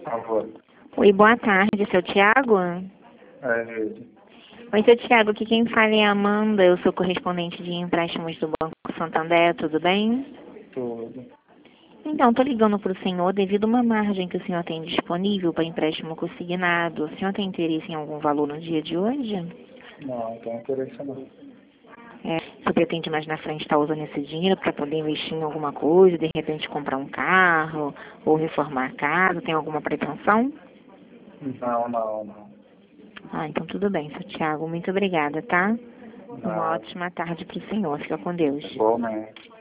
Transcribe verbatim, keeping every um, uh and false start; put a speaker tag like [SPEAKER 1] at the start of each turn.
[SPEAKER 1] Alô.
[SPEAKER 2] Oi, boa tarde, seu Tiago?
[SPEAKER 1] É ele.
[SPEAKER 2] Oi, seu Tiago, aqui quem fala é a Amanda, eu sou correspondente de empréstimos do Banco Santander, tudo bem?
[SPEAKER 1] Tudo.
[SPEAKER 2] Então, estou ligando para o senhor devido a uma margem que o senhor tem disponível para empréstimo consignado. O senhor tem interesse em algum valor no dia de hoje?
[SPEAKER 1] Não, não tem interesse não.
[SPEAKER 2] É, o senhor pretende mais na frente estar usando esse dinheiro para poder investir em alguma coisa, de repente comprar um carro ou reformar a casa? Tem alguma pretensão?
[SPEAKER 1] Não, não, não.
[SPEAKER 2] Ah, então tudo bem, seu Tiago. Muito obrigada, tá? Uma
[SPEAKER 1] Nada.
[SPEAKER 2] ótima tarde para o senhor. Fica com Deus.
[SPEAKER 1] Igualmente.